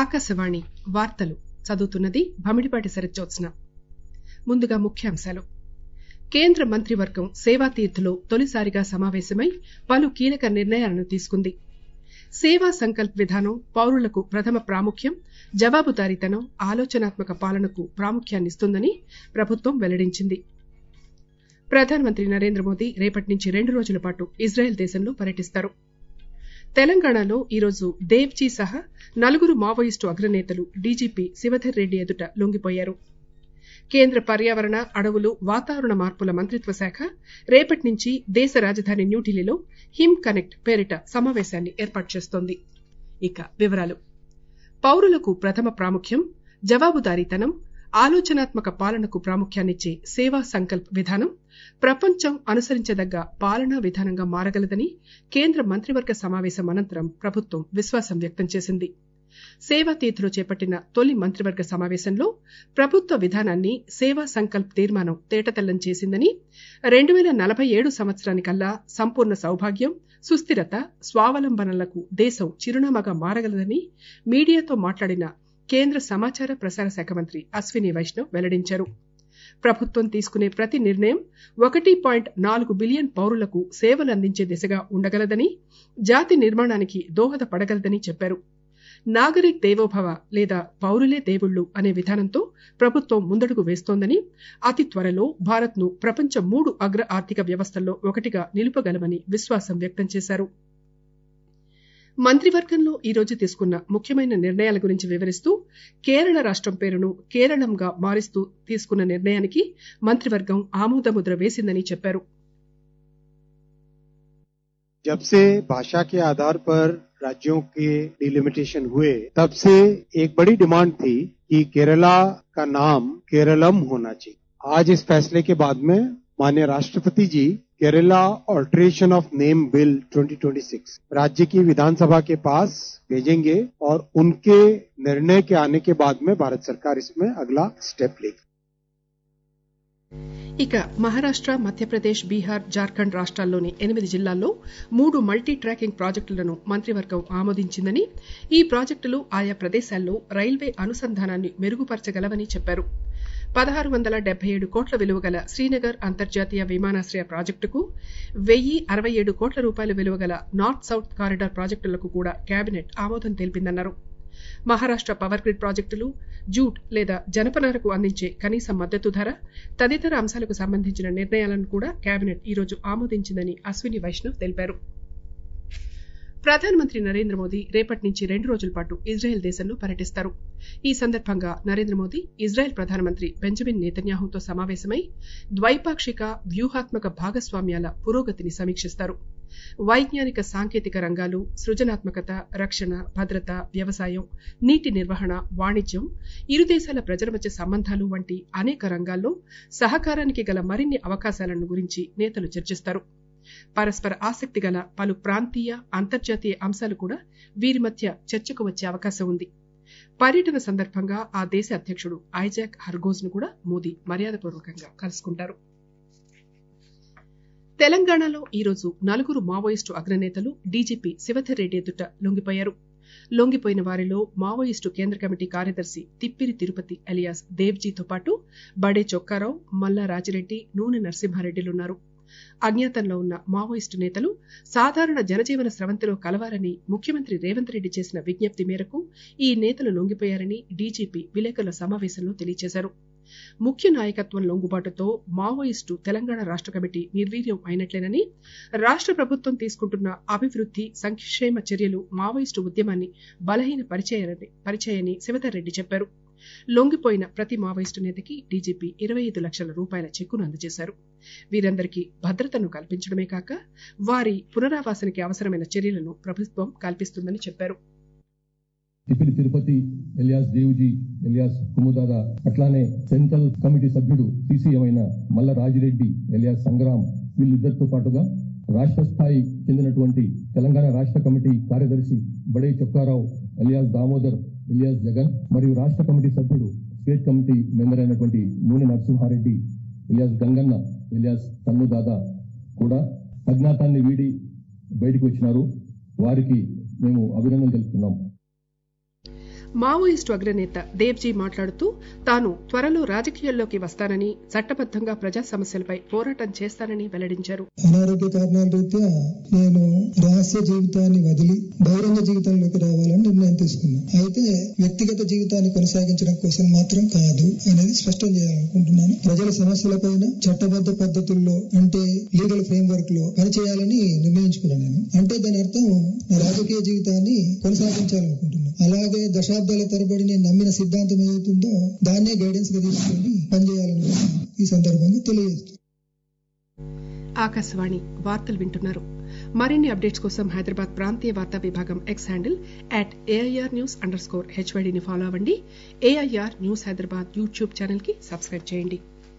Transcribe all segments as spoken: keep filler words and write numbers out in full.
ఆకాశవాణి వార్తలు చదువుతున్నది భమిడిపాటి శరత్జ్యోత్స్న. ముందుగా ముఖ్యాంశాలు. కేంద్ర మంత్రివర్గం సేవాతీర్థులో తొలిసారిగా సమావేశమై పలు కీలక నిర్ణయాలను తీసుకుంది. సేవా సంకల్ప్ విధానం పౌరులకు ప్రథమ ప్రాముఖ్యం, జవాబుదారీతనం, ఆలోచనాత్మక పాలనకు ప్రాముఖ్యాన్నిస్తుందని ప్రభుత్వం వెల్లడించింది. ప్రధానమంత్రి నరేంద్ర మోదీ రేపటి నుంచి రెండు రోజుల పాటు ఇజ్రాయెల్ దేశంలో పర్యటిస్తారు. తెలంగాణలో ఈరోజు దేవ్జీ సహా నలుగురు మావోయిస్టు అగ్రనేతలు డీజీపీ శివధర్ రెడ్డి ఎదుట లొంగిపోయారు. కేంద్ర పర్యావరణ, అడవులు, వాతావరణ మార్పుల మంత్రిత్వ శాఖ రేపటి నుంచి దేశ రాజధాని న్యూఢిల్లీలో హిమ్ కనెక్ట్ పేరిట సమావేశాన్ని ఏర్పాటు చేస్తోంది. ఇక వివరాలు. పౌరులకు ప్రథమ ప్రాముఖ్యం, జవాబుదారీతనం, ఆలోచనాత్మక పాలనకు ప్రాముఖ్యాన్నిచ్చే సేవా సంకల్ప్ విధానం ప్రపంచం అనుసరించదగ్గ పాలనా విధానంగా మారగలదని కేంద్ర మంత్రివర్గ సమావేశం అనంతరం ప్రభుత్వం విశ్వాసం వ్యక్తం చేసింది. సేవాతీర్థులో చేపట్టిన తొలి మంత్రివర్గ సమావేశంలో ప్రభుత్వ విధానాన్ని సేవా సంకల్ప్ తీర్మానం తేటతెల్లం చేసిందని, రెండు పేల నలభై ఏడు సంవత్సరానికల్లా సంపూర్ణ సౌభాగ్యం, సుస్థిరత, స్వావలంబనలకు దేశం చిరునామాగా మారగలదని మీడియాతో మాట్లాడిన కేంద్ర సమాచార ప్రసార శాఖ మంత్రి అశ్విని వైష్ణవ్ వెల్లడించారు. ప్రభుత్వం తీసుకునే ప్రతి నిర్ణయం ఒకటి పాయింట్ నాలుగు బిలియన్ పౌరులకు సేవలు అందించే దిశగా ఉండగలదని, జాతి నిర్మాణానికి దోహదపడగలదని చెప్పారు. నాగరిక్ దేవోభవ లేదా పౌరులే దేవుళ్లు అనే విధానంతో ప్రభుత్వం ముందడుగు వేస్తోందని, అతి త్వరలో భారత్ ను ప్రపంచ మూడు అగ్ర ఆర్థిక వ్యవస్థల్లో ఒకటిగా నిలుపగలమని విశ్వాసం వ్యక్తం చేశారు. మంత్రివర్గంలో ఈరోజు తీసుకున్న ముఖ్యమైన నిర్ణయాల గురించి వివరిస్తూ కేరళ రాష్టం పేరును కేరళంగా మారుస్తూ తీసుకున్న నిర్ణయానికి మంత్రివర్గం ఆమోదముద్ర వేసిందని చెప్పారు. जब से भाषा के आधार पर राज्यों के डिलिमिटेशन हुए, तब से एक बड़ी डिमांड थी कि केरला का नाम केरलम होना चाहिए. आज इस फैसले के बाद में माननीय राष्ट्रपति ji Kerala alteration of name bill twenty twenty six राज्य की विधानसभा के पास भेजेंगे और उनके निर्णय के आने के बाद में भारत सरकार इसमें अगला स्टेप लेगी. ఇక మహారాష్ట్ర, మధ్యప్రదేశ్, బీహార్, జార్ఖండ్ రాష్ట్రాల్లోని ఎనిమిది జిల్లాల్లో మూడు మల్టీ ట్రాకింగ్ ప్రాజెక్టులను మంత్రివర్గం ఆమోదించిందని, ఈ ప్రాజెక్టులు ఆయా ప్రదేశాల్లో రైల్వే అనుసంధానాన్ని మెరుగుపరచగలవని చెప్పారు. పదహారు వందల డెబ్బై ఏడు కోట్ల విలువగల శ్రీనగర్ అంతర్జాతీయ విమానాశ్రయ ప్రాజెక్టుకు, వెయ్యి అరవై ఏడు కోట్ల రూపాయల విలువగల నార్త్ సౌత్ కారిడార్ ప్రాజెక్టులకు కూడా కేబినెట్ ఆమోదం తెలిపిందన్నారు. మహారాష్ట్ర పవర్ గ్రిడ్ ప్రాజెక్టులు, జూట్ లేదా జనపనారకు అందించే కనీస మద్దతు ధర తదితర అంశాలకు సంబంధించిన నిర్ణయాలను కూడా కేబినెట్ ఈరోజు ఆమోదించిందని అశ్విని వైష్ణవ్ తెలిపారు. ప్రధానమంత్రి నరేంద్ర మోదీ రేపటి నుంచి రెండు రోజుల పాటు ఇజ్రాయెల్ దేశంలో పర్యటిస్తారు. ఈ సందర్భంగా నరేంద్ర మోదీ ఇజ్రాయెల్ ప్రధానమంత్రి బెంజమిన్ నెతన్యాహుతో సమావేశమై ద్వైపాక్షిక వ్యూహాత్మక భాగస్వామ్యాల పురోగతిని సమీక్షిస్తారు. వైజ్ఞానిక సాంకేతిక రంగాలు, సృజనాత్మకత, రక్షణ, భద్రత, వ్యవసాయం, నీటి నిర్వహణ, వాణిజ్యం, ఇరు దేశాల ప్రజల మధ్య సంబంధాలు వంటి అనేక రంగాల్లో సహకారానికి గల మరిన్ని అవకాశాలను గురించి నేతలు చర్చిస్తారు. పరస్పర ఆసక్తి గల పలు ప్రాంతీయ, అంతర్జాతీయ అంశాలు కూడా వీరి మధ్య చర్చకు వచ్చే అవకాశం ఉంది. పర్యటన సందర్భంగా ఆ దేశ అధ్యక్షుడు ఐజాక్ హర్గోజ్ ను కూడా మోదీ మర్యాదపూర్వకంగా కలుసుకుంటారు. తెలంగాణలో ఈరోజు నలుగురు మావోయిస్టు అగ్రనేతలు డీజీపీ శివధర్ రెడ్డి ఎదుట లొంగిపోయారు. లొంగిపోయిన వారిలో మావోయిస్టు కేంద్ర కమిటీ కార్యదర్శి తిప్పిరి తిరుపతి అలియాస్ దేవ్జీతో పాటు బడే చొక్కారావు, మల్లా రాజిరెడ్డి, నూనె నరసింహారెడ్డిలున్నారు. అజ్ఞాతంలో ఉన్న మావోయిస్టు నేతలు సాధారణ జనజీవన స్రవంతిలో కలవారని ముఖ్యమంత్రి రేవంత్ రెడ్డి చేసిన విజ్ఞప్తి మేరకు ఈ నేతలు లొంగిపోయారని డీజీపీ విలేకరుల సమావేశంలో తెలియజేశారు. ముఖ్య నాయకత్వం లొంగుబాటుతో మావోయిస్టు తెలంగాణ రాష్ట కమిటీ నిర్వీర్యం అయినట్లేనని, రాష్ట ప్రభుత్వం తీసుకుంటున్న అభివృద్ది, సంక్షేమ చర్యలు మావోయిస్టు ఉద్యమాన్ని బలహీన పరిచయని శివధర్ రెడ్డి చెప్పారు. లొంగిపోయిన ప్రతి మావోయిస్టు నేతకి డీజీపీ ఇరవై ఐదు లక్షల రూపాయల చెక్కును అందజేశారు. వీరందరికీ భద్రతను కల్పించడమే కాక వారి పునరావాసానికి అవసరమైన చర్యలను ప్రభుత్వం కల్పిస్తుందని చెప్పారు. తిప్పిరి తిరుపతి ఎలియాస్ దేవుజీ ఎలియాస్ కుముదాద, అట్లానే సెంట్రల్ కమిటీ సభ్యుడు సీసీఎం అయిన మల్ల రాజిరెడ్డి ఎలియాస్ సంగ్రామ్, వీళ్ళిద్దరితో పాటుగా రాష్ట్ర స్థాయి చెందినటువంటి తెలంగాణ రాష్ట్ర కమిటీ కార్యదర్శి బడే చొక్కారావు ఎలియాస్ దామోదర్ ఎలియాస్ జగన్ మరియు రాష్ట్ర కమిటీ సభ్యుడు స్టేట్ కమిటీ మెంబర్ అయినటువంటి నూనె నరసింహారెడ్డి ఎలియాస్ గంగన్న ఎలియాస్ తన్ను దాదా కూడా అజ్ఞాతాన్ని వీడి బయటకు వచ్చినారు. వారికి మేము అభినందన తెలుపుతున్నాం. మావోయిస్టు అగ్రనేత దేవ్జీ మాట్లాడుతూ తాను త్వరలో రాజకీయాల్లోకి వస్తానని, చట్టబద్దంగా ప్రజా సమస్యలపై పోరాటం చేస్తానని వెల్లడించారు. అనారోగ్య కారణాల రీత్యా నేను రహస్య జీవితాన్ని వదిలి బహిరంగ జీవితంలోకి రావాలని నిర్ణయం తీసుకున్నాను. అయితే వ్యక్తిగత జీవితాన్ని కొనసాగించడం కోసం మాత్రం కాదు అనేది స్పష్టం చేయాలనుకుంటున్నాను. ప్రజల సమస్యలపైన చట్టబద్ద పద్ధతుల్లో అంటే లీగల్ ఫ్రేమ్ వర్క్ లో పనిచేయాలని నిర్ణయించుకున్నాను. నేను అంటే దాని అర్థం నా రాజకీయ జీవితాన్ని కొనసాగించాలనుకుంటున్నాను. అలాగే దశాబ్దాల తరబడి నేను నమ్మిన సిద్ధాంతం ఏదైతుందో దాన్నే గైడెన్స్ గా తీసుకుని పనిచేయాలని ఈ సందర్భంగా తెలియజేస్తుంది. ఆకాశవాణి వార్తలు వింటున్నారు. మరిన్ని అప్డేట్స్ కోసం హైదరాబాద్ ప్రాంతీయ వార్తా విభాగం X handle at AIR news underscore స్కోర్ హెచ్వైడీని ఫాలో అవ్వండి. AIR news Hyderabad YouTube channel కి సబ్స్క్రైబ్ చేయండి.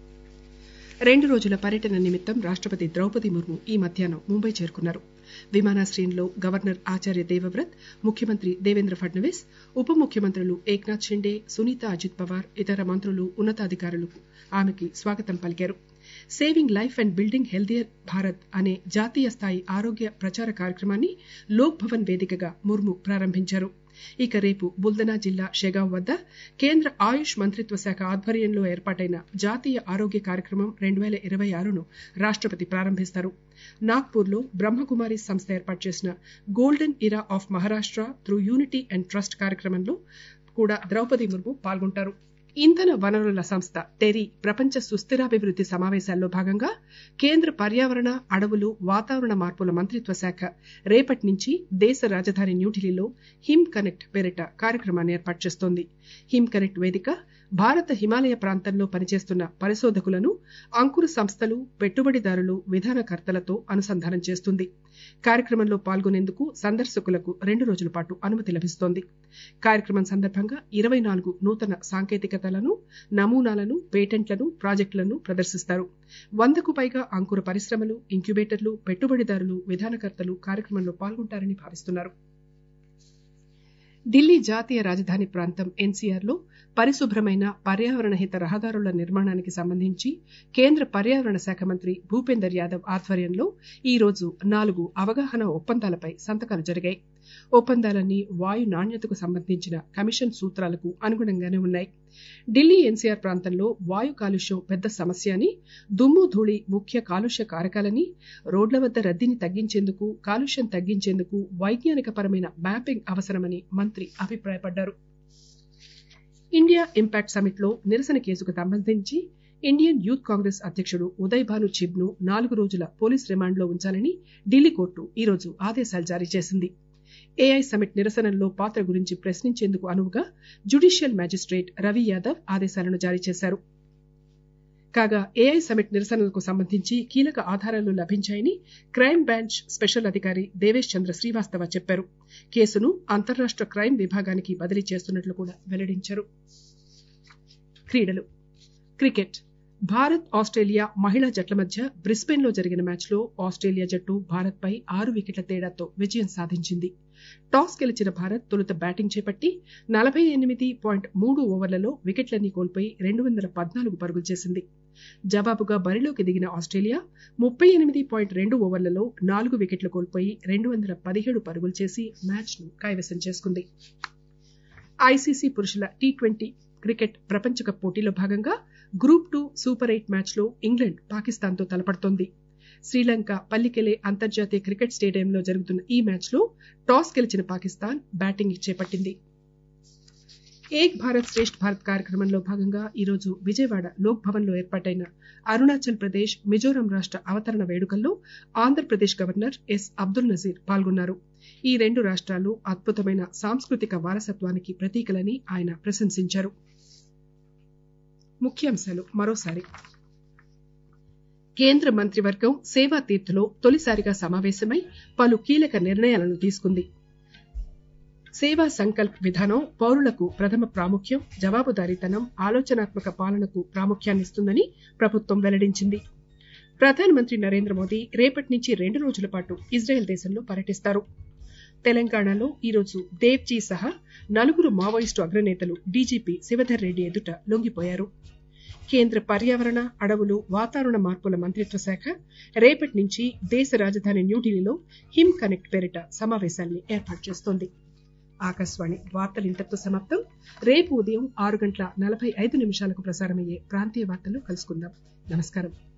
రెండు రోజుల పర్యటన నిమిత్తం రాష్టపతి ద్రౌపది ముర్ము ఈ మధ్యాహ్నం ముంబై చేరుకున్నారు. విమానాశ్రయంలో గవర్నర్ ఆచార్య దేవవ్రత్, ముఖ్యమంత్రి దేవేంద్ర ఫడ్నవీస్, ఉప ముఖ్యమంత్రులు ఏక్నాథ్ షిండే, సునీత అజిత్ పవార్, ఇతర మంత్రులు, ఉన్నతాధికారులు ఆమెకి స్వాగతం పలికారు. Saving life and building healthier Bharat అనే జాతీయ స్థాయి ఆరోగ్య ప్రచార కార్యక్రమాన్ని లోక్ భవన్ వేదికగా ముర్ము ప్రారంభించారు. ఇక రేపు బుల్దనా జిల్లా షెగావ్ వద్ద కేంద్ర ఆయుష్ మంత్రిత్వ శాఖ ఆధ్వర్యంలో ఏర్పాటైన జాతీయ ఆరోగ్య కార్యక్రమం రెండు వేల ఇరవై ఆరును రాష్టపతి ప్రారంభిస్తారు. నాగ్పూర్లో బ్రహ్మకుమారి సంస్థ ఏర్పాటు చేసిన golden era of Maharashtra through unity and trust కార్యక్రమంలో కూడా ద్రౌపది ముర్ము పాల్గొంటారు. ఇంధన వనరుల సంస్థ టెరీ ప్రపంచ సుస్థిరాభివృద్ది సమావేశాల్లో భాగంగా కేంద్ర పర్యావరణ, అడవులు, వాతావరణ మార్పుల మంత్రిత్వ శాఖ రేపటి నుంచి దేశ రాజధాని న్యూఢిల్లీలో హిమ్ కనెక్ట్ పేరిట కార్యక్రమాన్ని ఏర్పాటు చేస్తోంది. హిమ్ కనెక్ట్ వేదిక భారత హిమాలయ ప్రాంతంలో పనిచేస్తున్న పరిశోధకులను, అంకుర సంస్థలు, పెట్టుబడిదారులు, విధానకర్తలతో అనుసంధానం చేస్తుంది. కార్యక్రమంలో పాల్గొనేందుకు సందర్శకులకు రెండు రోజుల పాటు అనుమతి లభిస్తోంది. కార్యక్రమం సందర్భంగా ఇరవై నాలుగు నూతన సాంకేతికతలను, నమూనాలను, పేటెంట్లను, ప్రాజెక్టులను ప్రదర్శిస్తారు. వందకు పైగా అంకుర పరిశ్రమలు, ఇంక్యుబేటర్లు, పెట్టుబడిదారులు, విధానకర్తలు కార్యక్రమంలో పాల్గొంటారని భావిస్తున్నారు. ఢిల్లీ జాతీయ రాజధాని ప్రాంతం ఎన్సీఆర్ లో పరిశుభ్రమైన పర్యావరణ హిత రహదారుల నిర్మాణానికి సంబంధించి కేంద్ర పర్యావరణ శాఖ మంత్రి భూపేందర్ యాదవ్ ఆధ్వర్యంలో ఈ రోజు నాలుగు అవగాహన ఒప్పందాలపై సంతకాలు జరిగాయి. ఒప్పందాలన్నీ వాయు నాణ్యతకు సంబంధించిన కమిషన్ సూత్రాలకు అనుగుణంగానే ఉన్నాయి. ఢిల్లీ ఎన్సీఆర్ ప్రాంతంలో వాయు కాలుష్యం పెద్ద సమస్య అని, దుమ్ము ధూళి ముఖ్య కాలుష్య కారకాలని, రోడ్ల వద్ద రద్దీని తగ్గించేందుకు, కాలుష్యం తగ్గించేందుకు వైజ్ఞానికపరమైన మ్యాపింగ్ అవసరమని మంత్రి అభిప్రాయపడ్డారు. ఇండియా ఇంపాక్ట్ సమిట్ లో నిరసన కేసుకు సంబంధించి ఇండియన్ యూత్ కాంగ్రెస్ అధ్యక్షుడు ఉదయ్ భాను చిబ్ ను నాలుగు రోజుల పోలీస్ రిమాండ్లో ఉంచాలని ఢిల్లీ కోర్టు ఈ రోజు ఆదేశాలు జారీ చేసింది. ఏఐ సమిట్ నిరసనల్లో పాత్ర గురించి ప్రశ్నించేందుకు అనువుగా జ్యుడిషియల్ మ్యాజిస్ట్రేట్ రవి యాదవ్ ఆదేశాలను జారీ చేశారు. కాగా ఏఐ సమిట్ నిరసనలకు సంబంధించి కీలక ఆధారాలు లభించాయని క్రైమ్ బ్రాంచ్ స్పెషల్ అధికారి దేవేష్ చంద్ర శ్రీవాస్తవ చెప్పారు. కేసును అంతర్రాష్ట్ర క్రైమ్ విభాగానికి బదిలీ చేస్తున్నట్లు కూడా వెల్లడించారు. క్రీడలు. క్రికెట్. భారత్ ఆస్ట్రేలియా మహిళా జట్ల మధ్య బ్రిస్బెన్ లో జరిగిన మ్యాచ్ లో ఆస్ట్రేలియా జట్టు భారత్ పై ఆరు వికెట్ల తేడాతో విజయం సాధించింది. టాస్ గెలిచిన భారత్ తొలుత బ్యాటింగ్ చేపట్టి నలభై ఎనిమిది పాయింట్ మూడు ఓవర్లలో వికెట్లన్నీ కోల్పోయి రెండు వందల పద్నాలుగు పరుగులు చేసింది. జవాబుగా బరిలోకి దిగిన ఆస్ట్రేలియా ముప్పై ఎనిమిది పాయింట్ రెండు ఓవర్లలో నాలుగు వికెట్లు కోల్పోయి రెండు వందల పదిహేడు పరుగులు చేసి మ్యాచ్ ను కైవసం చేసుకుంది. ఐసీసీ పురుషుల టీ ట్వంటీ క్రికెట్ ప్రపంచ కప్ పోటీలో భాగంగా group two super eight match లో ఇంగ్లాండ్ పాకిస్తాన్ తో తలపడుతోంది. శ్రీలంక పల్లికెలే అంతర్జాతీయ క్రికెట్ స్టేడియంలో జరుగుతున్న ఈ మ్యాచ్ లో టాస్ గెలిచిన పాకిస్తాన్ బ్యాటింగ్ చేపట్టింది. ఏక్ భారత్ శ్రేష్ఠ్ భారత్ కార్యక్రమంలో భాగంగా ఈరోజు విజయవాడ లోక్ భవన్ లో ఏర్పాటైన అరుణాచల్ ప్రదేశ్, మిజోరాం రాష్ట అవతరణ వేడుకల్లో ఆంధ్రప్రదేశ్ గవర్నర్ ఎస్ అబ్దుల్ నజీర్ పాల్గొన్నారు. ఈ రెండు రాష్ట్రాలు అద్భుతమైన సాంస్కృతిక వారసత్వానికి ప్రతీకలని ఆయన ప్రశంసించారు. ముఖ్యాంశాలు మరోసారి. కేంద్ర మంత్రివర్గం సేవా తీర్థులో తొలిసారిగా సమావేశమై పలు కీలక నిర్ణయాలను తీసుకుంది. సేవా సంకల్ప్ విధానం పౌరులకు ప్రథమ ప్రాముఖ్యం, జవాబుదారీతనం, ఆలోచనాత్మక పాలనకు ప్రాముఖ్యాన్నిస్తుందని ప్రభుత్వం వెల్లడించింది. ప్రధానమంత్రి నరేంద్ర మోదీ రేపటి నుంచి రెండు రోజుల పాటు ఇజ్రాయెల్ దేశంలో పర్యటిస్తారు. తెలంగాణలో ఈరోజు దేవ్జీ సహా నలుగురు మావోయిస్టు అగ్రనేతలు డీజీపీ శివధర్ రెడ్డి ఎదుట లొంగిపోయారు. కేంద్ర పర్యావరణ, అడవులు, వాతావరణ మార్పుల మంత్రిత్వ శాఖ రేపటి నుంచి దేశ రాజధాని న్యూఢిల్లీలో హిమ్ కనెక్ట్ పేరిట సమావేశాన్ని ఏర్పాటు చేస్తోంది. ఆకాశవాణి వార్తలు ఇంతటితో సమాప్తం. రేపు ఉదయం ఆరు గంటల నలభై ఐదు నిమిషాలకు ప్రసారమయ్యే ప్రాంతీయ వార్తలు కలుసుకుందాం. నమస్కారం.